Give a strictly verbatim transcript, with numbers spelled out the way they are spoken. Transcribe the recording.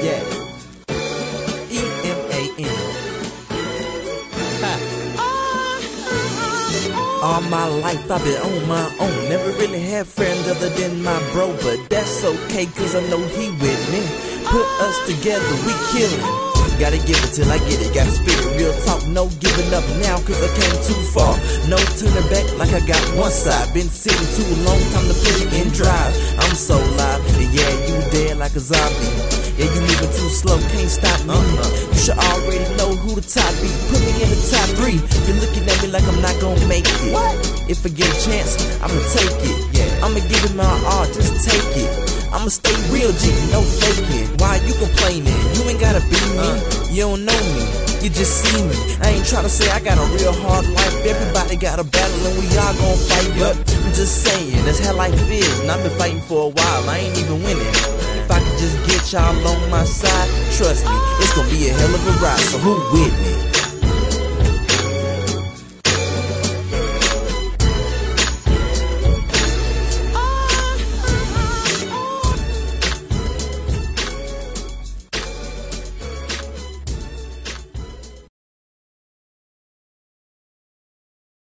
Yeah. E M A N. All my life I've been on my own. Never really had friends other than my bro, but that's okay, cause I know he with me. Put us together, we killin'. Gotta give it till I get it, gotta spit it, real talk, no giving up now, cause I came too far. No turning back like I got one side. Been sitting too long, time to put it in drive. I'm so live, and yeah, you dead like a zombie. Yeah, you moving too slow, can't stop me. You should already know who the top be. Put me in the top three. You're looking at me like I'm not gonna make it. What? If I get a chance, I'ma take it. Yeah. I'ma give it my all, just take it. I'ma stay real G, no faking. Why you complaining? You ain't gotta be me. You don't know me, you just see me. I ain't tryna say I got a real hard life. Everybody got a battle and we all gon' fight. But I'm just saying, that's how life is. And I've been fighting for a while, I ain't even winning. If I could just get y'all on my side, trust me, it's gonna be a hell of a ride. So who with me?